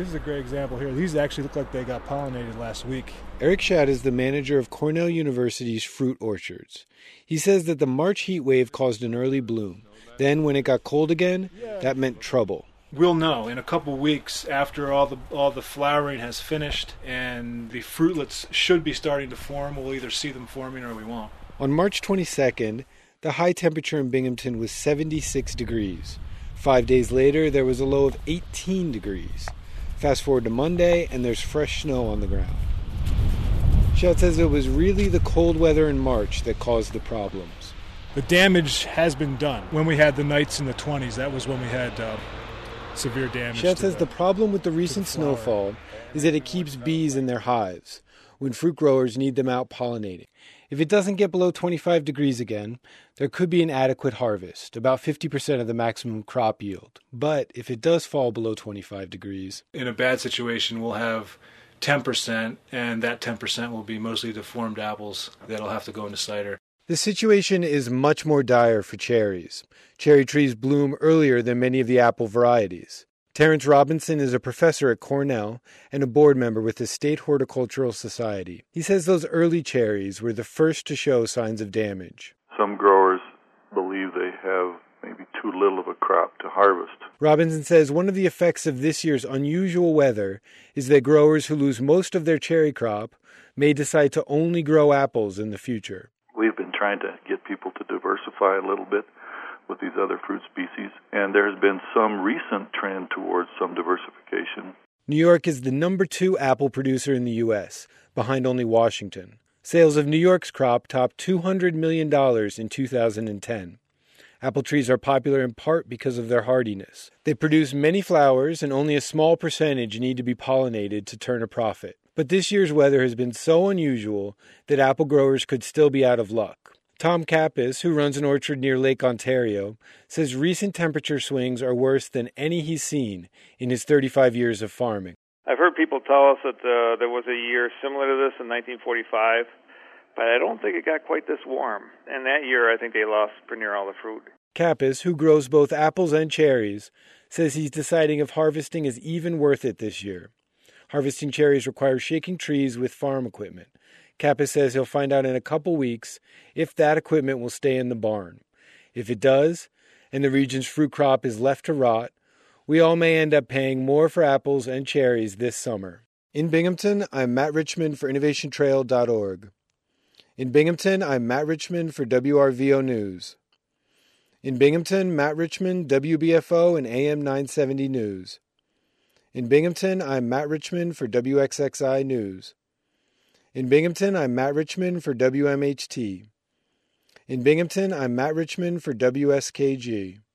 this is a great example here. These actually look like they got pollinated last week. Eric Schadt is the manager of Cornell University's fruit orchards. He says that the March heat wave caused an early bloom. Then when it got cold again, that meant trouble. We'll know in a couple weeks after all the flowering has finished and the fruitlets should be starting to form. We'll either see them forming or we won't. On March 22nd, the high temperature in Binghamton was 76 degrees. 5 days later, there was a low of 18 degrees. Fast forward to Monday, and there's fresh snow on the ground. Schadt says it was really the cold weather in March that caused the problems. The damage has been done. When we had the nights in the 20s, that was when we had severe damage. Schadt says the problem with the recent snowfall is that it keeps bees in their hives when fruit growers need them out pollinating. If it doesn't get below 25 degrees again, there could be an adequate harvest, about 50% of the maximum crop yield. But if it does fall below 25 degrees... In a bad situation, we'll have 10%, and that 10% will be mostly deformed apples that'll have to go into cider. The situation is much more dire for cherries. Cherry trees bloom earlier than many of the apple varieties. Terrence Robinson is a professor at Cornell and a board member with the State Horticultural Society. He says those early cherries were the first to show signs of damage. Some growers believe they have maybe too little of a crop to harvest. Robinson says one of the effects of this year's unusual weather is that growers who lose most of their cherry crop may decide to only grow apples in the future. We've been trying to get people to diversify a little bit with these other fruit species, and there has been some recent trend towards some diversification. New York is the number 2 apple producer in the U.S., behind only Washington. Sales of New York's crop topped $200 million in 2010. Apple trees are popular in part because of their hardiness. They produce many flowers, and only a small percentage need to be pollinated to turn a profit. But this year's weather has been so unusual that apple growers could still be out of luck. Tom Kappas, who runs an orchard near Lake Ontario, says recent temperature swings are worse than any he's seen in his 35 years of farming. I've heard people tell us that there was a year similar to this in 1945, but I don't think it got quite this warm. And that year, I think they lost pretty near all the fruit. Kappas, who grows both apples and cherries, says he's deciding if harvesting is even worth it this year. Harvesting cherries requires shaking trees with farm equipment. Kappas says he'll find out in a couple weeks if that equipment will stay in the barn. If it does, and the region's fruit crop is left to rot, we all may end up paying more for apples and cherries this summer. In Binghamton, I'm Matt Richmond for InnovationTrail.org. In Binghamton, I'm Matt Richmond for WRVO News. In Binghamton, Matt Richmond, WBFO and AM 970 News. In Binghamton, I'm Matt Richmond for WXXI News. In Binghamton, I'm Matt Richmond for WMHT. In Binghamton, I'm Matt Richmond for WSKG.